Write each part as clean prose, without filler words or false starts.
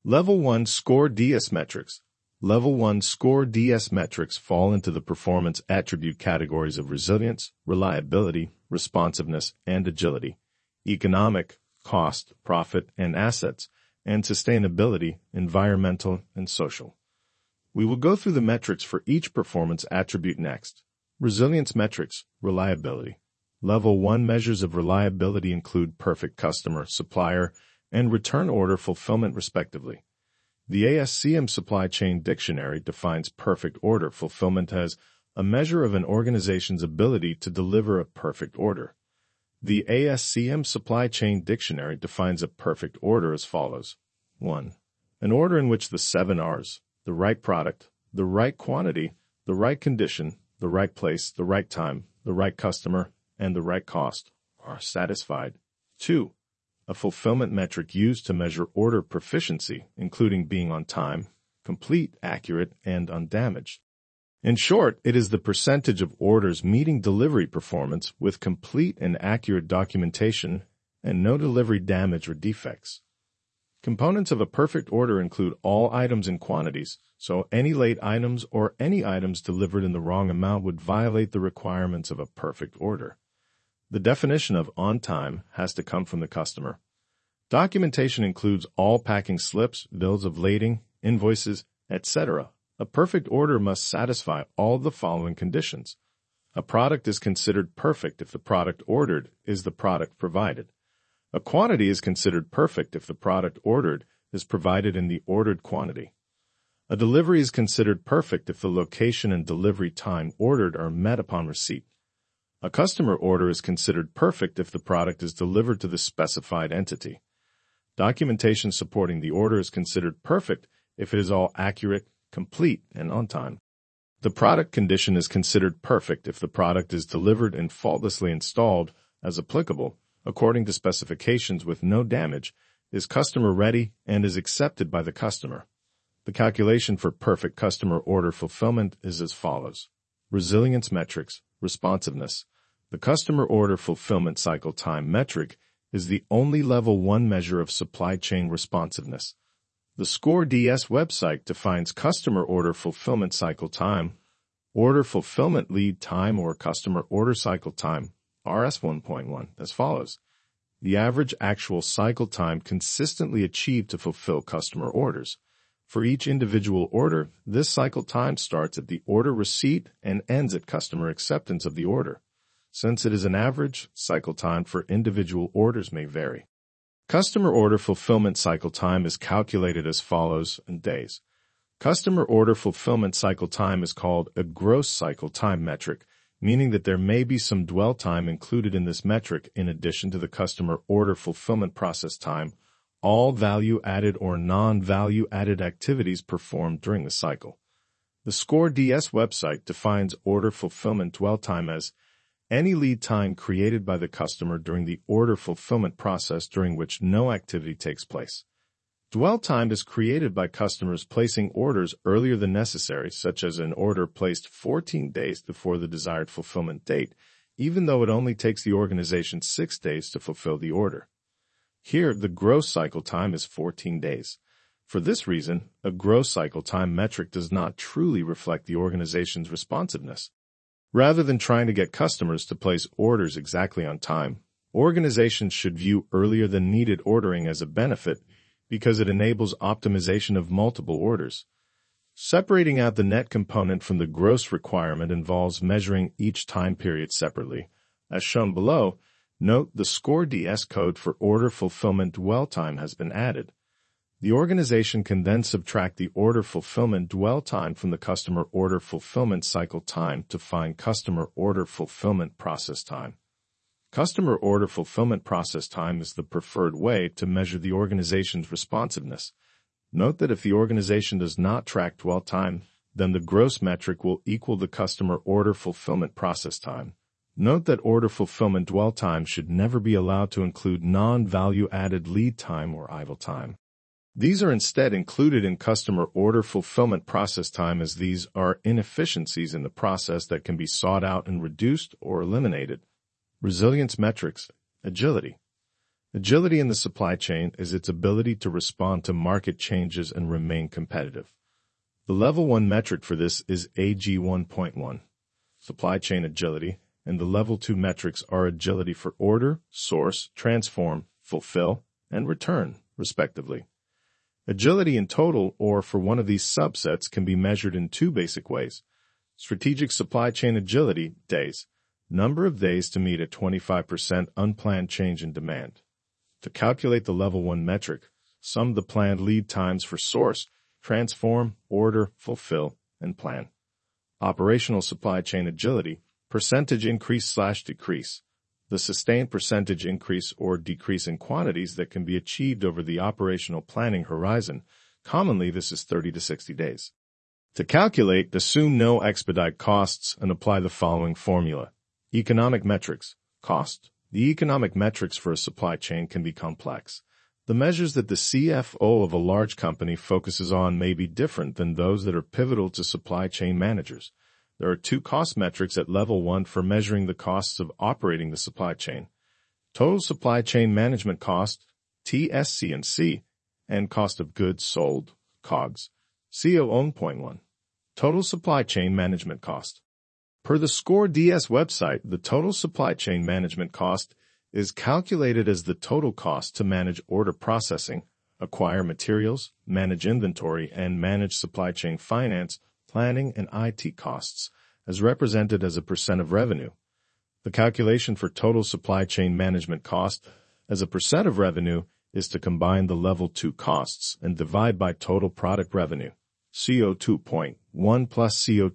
Level 1 Score DS metrics. Level 1 Score DS metrics fall into the performance attribute categories of resilience, reliability, responsiveness, and agility, economic, cost, profit, and assets, and sustainability, environmental, and social. We will go through the metrics for each performance attribute next. Resilience metrics, reliability. Level 1 measures of reliability include perfect customer, supplier, and return order fulfillment respectively. The ASCM Supply Chain Dictionary defines perfect order fulfillment as a measure of an organization's ability to deliver a perfect order. The ASCM Supply Chain Dictionary defines a perfect order as follows. 1. An order in which the 7 R's, the right product, the right quantity, the right condition, the right place, the right time, the right customer, and the right cost, are satisfied. 2. A fulfillment metric used to measure order proficiency, including being on time, complete, accurate, and undamaged. In short, it is the percentage of orders meeting delivery performance with complete and accurate documentation and no delivery damage or defects. Components of a perfect order include all items and quantities, so any late items or any items delivered in the wrong amount would violate the requirements of a perfect order. The definition of on time has to come from the customer. Documentation includes all packing slips, bills of lading, invoices, etc. A perfect order must satisfy all the following conditions. A product is considered perfect if the product ordered is the product provided. A quantity is considered perfect if the product ordered is provided in the ordered quantity. A delivery is considered perfect if the location and delivery time ordered are met upon receipt. A customer order is considered perfect if the product is delivered to the specified entity. Documentation supporting the order is considered perfect if it is all accurate, complete, and on time. The product condition is considered perfect if the product is delivered and faultlessly installed, as applicable, according to specifications with no damage, is customer ready, and is accepted by the customer. The calculation for perfect customer order fulfillment is as follows. Resilience metrics, responsiveness. The customer order fulfillment cycle time metric is the only level 1 measure of supply chain responsiveness. The Score DS website defines customer order fulfillment cycle time, order fulfillment lead time, or customer order cycle time, RS 1.1, as follows. The average actual cycle time consistently achieved to fulfill customer orders. For each individual order, this cycle time starts at the order receipt and ends at customer acceptance of the order. Since it is an average, cycle time for individual orders may vary. Customer order fulfillment cycle time is calculated as follows in days. Customer order fulfillment cycle time is called a gross cycle time metric, meaning that there may be some dwell time included in this metric in addition to the customer order fulfillment process time, all value-added or non-value-added activities performed during the cycle. The Score DS website defines order fulfillment dwell time as any lead time created by the customer during the order fulfillment process during which no activity takes place. Dwell time is created by customers placing orders earlier than necessary, such as an order placed 14 days before the desired fulfillment date, even though it only takes the organization 6 days to fulfill the order. Here, the gross cycle time is 14 days. For this reason, a gross cycle time metric does not truly reflect the organization's responsiveness. Rather than trying to get customers to place orders exactly on time, organizations should view earlier than needed ordering as a benefit because it enables optimization of multiple orders. Separating out the net component from the gross requirement involves measuring each time period separately. As shown below, note the Score DS code for order fulfillment dwell time has been added. The organization can then subtract the order fulfillment dwell time from the customer order fulfillment cycle time to find customer order fulfillment process time. Customer order fulfillment process time is the preferred way to measure the organization's responsiveness. Note that if the organization does not track dwell time, then the gross metric will equal the customer order fulfillment process time. Note that order fulfillment dwell time should never be allowed to include non-value-added lead time or idle time. These are instead included in customer order fulfillment process time, as these are inefficiencies in the process that can be sought out and reduced or eliminated. Resilience metrics, agility. Agility in the supply chain is its ability to respond to market changes and remain competitive. The Level 1 metric for this is AG 1.1, supply chain agility, and the Level 2 metrics are agility for order, source, transform, fulfill, and return, respectively. Agility in total or for one of these subsets can be measured in two basic ways. Strategic supply chain agility, days, number of days to meet a 25% unplanned change in demand. To calculate the Level 1 metric, sum the planned lead times for source, transform, order, fulfill, and plan. Operational supply chain agility, percentage increase/decrease. The sustained percentage increase or decrease in quantities that can be achieved over the operational planning horizon. Commonly, this is 30 to 60 days. To calculate, assume no expedite costs and apply the following formula. Economic metrics, cost. The economic metrics for a supply chain can be complex. The measures that the CFO of a large company focuses on may be different than those that are pivotal to supply chain managers. There are two cost metrics at Level 1 for measuring the costs of operating the supply chain. Total supply chain management cost, TSC&C, and cost of goods sold, COGS, CO 1.1. Total supply chain management cost. Per the SCORE DS website, the total supply chain management cost is calculated as the total cost to manage order processing, acquire materials, manage inventory, and manage supply chain finance, planning, and IT costs, as represented as a percent of revenue. The calculation for total supply chain management cost as a percent of revenue is to combine the Level 2 costs and divide by total product revenue, CO 2.1 plus CO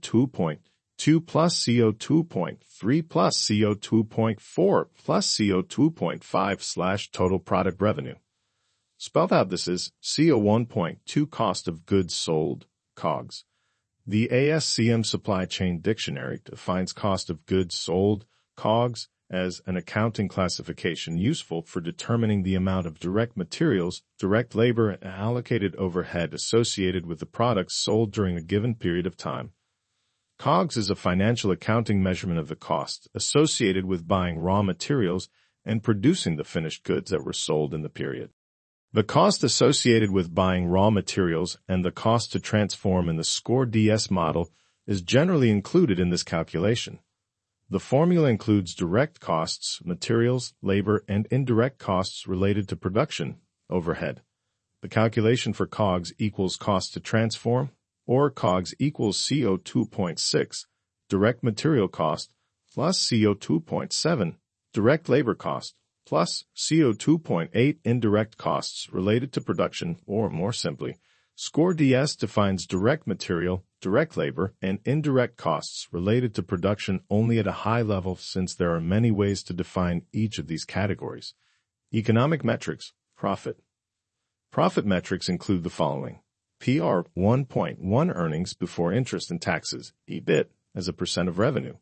2.2 plus CO 2.3 plus CO 2.4 plus CO 2.5 / total product revenue. Spelled out, this is CO 1.2 cost of goods sold, COGS. The ASCM Supply Chain Dictionary defines cost of goods sold, COGS, as an accounting classification useful for determining the amount of direct materials, direct labor, and allocated overhead associated with the products sold during a given period of time. COGS is a financial accounting measurement of the cost associated with buying raw materials and producing the finished goods that were sold in the period. The cost associated with buying raw materials and the cost to transform in the SCORE DS model is generally included in this calculation. The formula includes direct costs, materials, labor, and indirect costs related to production, overhead. The calculation for COGS equals cost to transform, or COGS equals CO 2.6, direct material cost, plus CO 2.7, direct labor cost, plus CO 2.8 indirect costs related to production, or more simply, SCORE DS defines direct material, direct labor, and indirect costs related to production only at a high level since there are many ways to define each of these categories. Economic metrics, profit. Profit metrics include the following. PR 1.1 earnings before interest and taxes, EBIT, as a percent of revenue.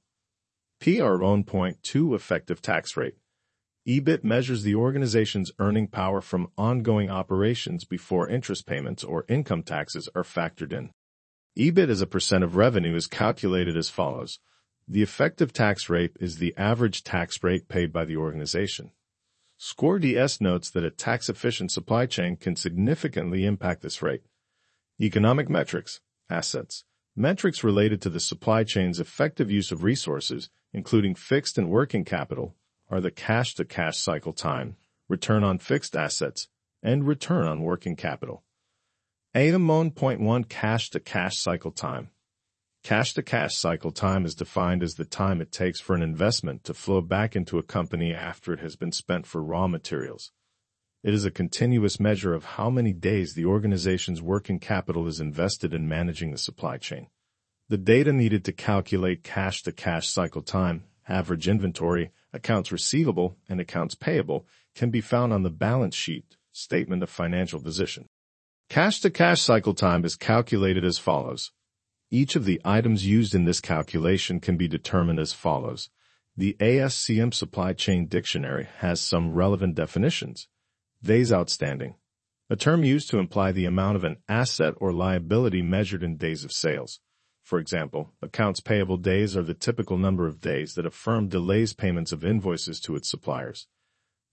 PR 1.2 effective tax rate. EBIT measures the organization's earning power from ongoing operations before interest payments or income taxes are factored in. EBIT as a percent of revenue is calculated as follows. The effective tax rate is the average tax rate paid by the organization. SCORE DS notes that a tax-efficient supply chain can significantly impact this rate. Economic metrics, assets. Metrics related to the supply chain's effective use of resources, including fixed and working capital, are the cash-to-cash cycle time, return on fixed assets, and return on working capital. Item 1.1 Cash-to-cash cycle time. Cash-to-cash cycle time is defined as the time it takes for an investment to flow back into a company after it has been spent for raw materials. It is a continuous measure of how many days the organization's working capital is invested in managing the supply chain. The data needed to calculate cash-to-cash cycle time, average inventory, accounts receivable, and accounts payable can be found on the balance sheet, statement of financial position. Cash-to-cash cycle time is calculated as follows. Each of the items used in this calculation can be determined as follows. The ASCM Supply Chain Dictionary has some relevant definitions. Days outstanding, a term used to imply the amount of an asset or liability measured in days of sales. For example, accounts payable days are the typical number of days that a firm delays payments of invoices to its suppliers.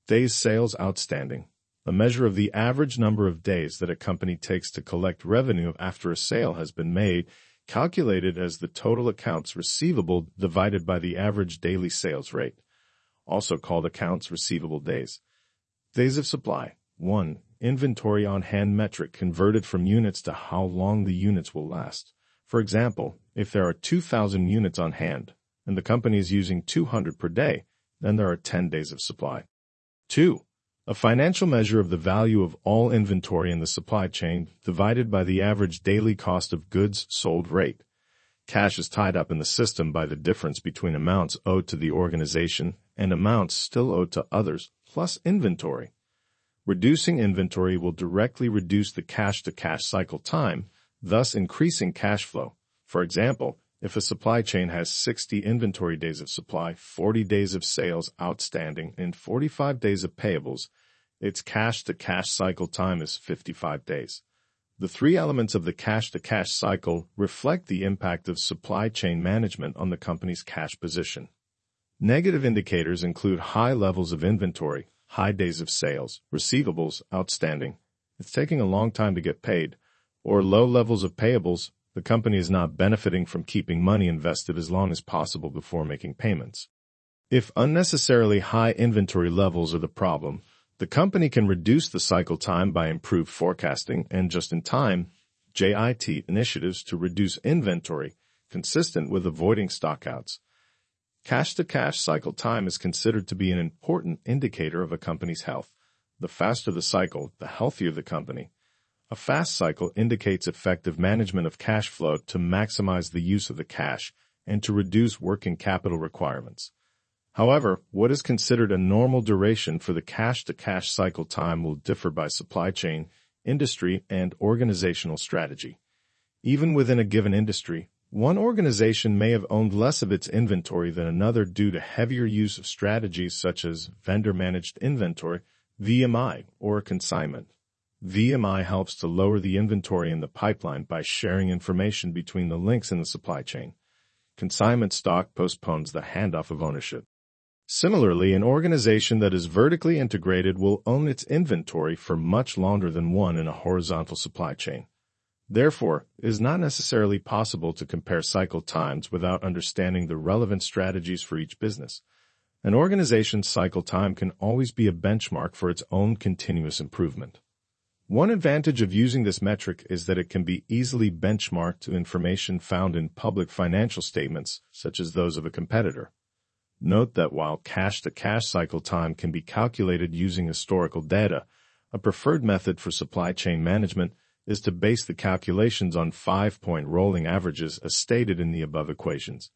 Days sales outstanding, a measure of the average number of days that a company takes to collect revenue after a sale has been made, calculated as the total accounts receivable divided by the average daily sales rate, also called accounts receivable days. Days of supply. 1. Inventory on hand metric converted from units to how long the units will last. For example, if there are 2,000 units on hand and the company is using 200 per day, then there are 10 days of supply. 2. A financial measure of the value of all inventory in the supply chain divided by the average daily cost of goods sold rate. Cash is tied up in the system by the difference between amounts owed to the organization and amounts still owed to others, plus inventory. Reducing inventory will directly reduce the cash-to-cash cycle time, thus increasing cash flow. For example, if a supply chain has 60 inventory days of supply, 40 days of sales outstanding, and 45 days of payables, its cash-to-cash cycle time is 55 days. The three elements of the cash-to-cash cycle reflect the impact of supply chain management on the company's cash position. Negative indicators include high levels of inventory, high days of sales, receivables outstanding, it's taking a long time to get paid, or low levels of payables, the company is not benefiting from keeping money invested as long as possible before making payments. If unnecessarily high inventory levels are the problem, the company can reduce the cycle time by improved forecasting and just-in-time (JIT) initiatives to reduce inventory, consistent with avoiding stockouts. Cash-to-cash cycle time is considered to be an important indicator of a company's health. The faster the cycle, the healthier the company. A fast cycle indicates effective management of cash flow to maximize the use of the cash and to reduce working capital requirements. However, what is considered a normal duration for the cash-to-cash cycle time will differ by supply chain, industry, and organizational strategy. Even within a given industry, one organization may have owned less of its inventory than another due to heavier use of strategies such as vendor-managed inventory, VMI, or consignment. VMI helps to lower the inventory in the pipeline by sharing information between the links in the supply chain. Consignment stock postpones the handoff of ownership. Similarly, an organization that is vertically integrated will own its inventory for much longer than one in a horizontal supply chain. Therefore, it is not necessarily possible to compare cycle times without understanding the relevant strategies for each business. An organization's cycle time can always be a benchmark for its own continuous improvement. One advantage of using this metric is that it can be easily benchmarked to information found in public financial statements, such as those of a competitor. Note that while cash-to-cash cycle time can be calculated using historical data, a preferred method for supply chain management is to base the calculations on 5-point rolling averages as stated in the above equations.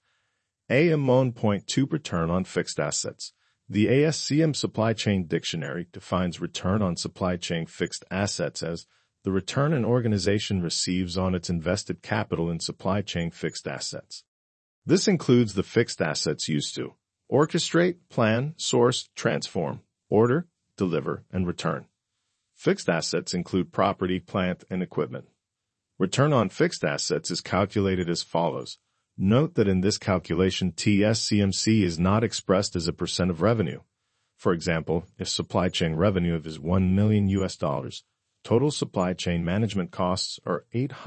AM1.2 Return on fixed assets. The ASCM Supply Chain Dictionary defines return on supply chain fixed assets as the return an organization receives on its invested capital in supply chain fixed assets. This includes the fixed assets used to orchestrate, plan, source, transform, order, deliver, and return. Fixed assets include property, plant, and equipment. Return on fixed assets is calculated as follows. Note that in this calculation, TSCMC is not expressed as a percent of revenue. For example, if supply chain revenue is $1 million, total supply chain management costs are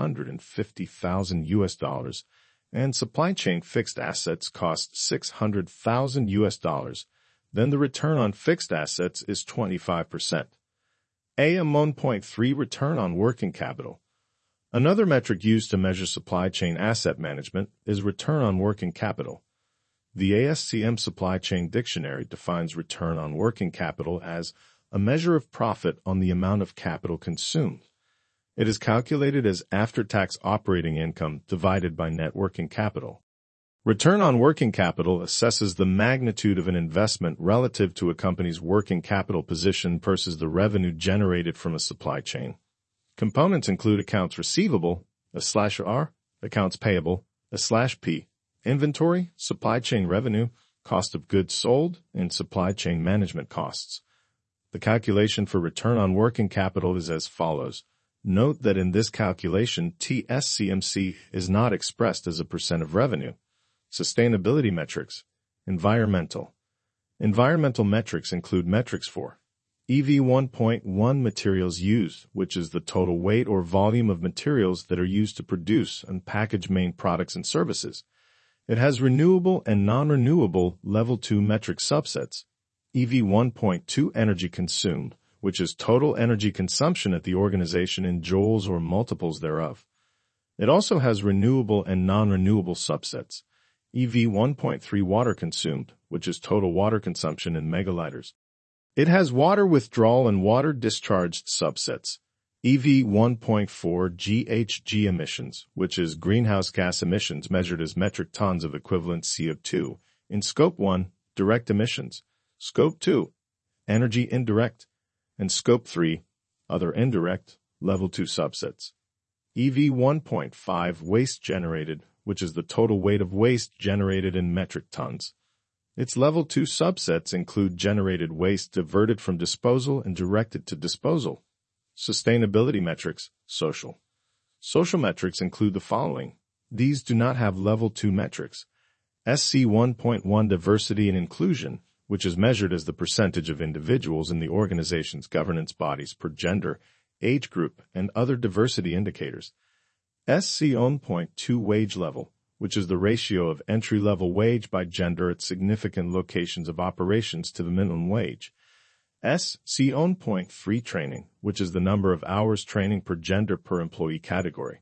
$850,000, and supply chain fixed assets cost $600,000, then the return on fixed assets is 25%. AM 1.3 Return on working capital. Another metric used to measure supply chain asset management is return on working capital. The ASCM Supply Chain Dictionary defines return on working capital as a measure of profit on the amount of capital consumed. It is calculated as after-tax operating income divided by net working capital. Return on working capital assesses the magnitude of an investment relative to a company's working capital position versus the revenue generated from a supply chain. Components include accounts receivable, /R, accounts payable, /P, inventory, supply chain revenue, cost of goods sold, and supply chain management costs. The calculation for return on working capital is as follows. Note that in this calculation, TSCMC is not expressed as a percent of revenue. Sustainability metrics, environmental. Environmental metrics include metrics for EV 1.1 materials used, which is the total weight or volume of materials that are used to produce and package main products and services. It has renewable and non-renewable level 2 metric subsets. EV 1.2 energy consumed, which is total energy consumption at the organization in joules or multiples thereof. It also has renewable and non-renewable subsets. EV 1.3 water consumed, which is total water consumption in megaliters. It has water withdrawal and water discharged subsets. EV 1.4 GHG emissions, which is greenhouse gas emissions measured as metric tons of equivalent CO2 in Scope 1, direct emissions, Scope 2, energy indirect, and Scope 3, other indirect, level 2 subsets. EV 1.5 waste generated, which is the total weight of waste generated in metric tons. Its level 2 subsets include generated waste diverted from disposal and directed to disposal. Sustainability metrics, social. Social metrics include the following. These do not have level 2 metrics. SC 1.1 diversity and inclusion, which is measured as the percentage of individuals in the organization's governance bodies per gender, age group, and other diversity indicators. SC 1.2 wage level, which is the ratio of entry-level wage by gender at significant locations of operations to the minimum wage. SC 1.3 training, which is the number of hours training per gender per employee category.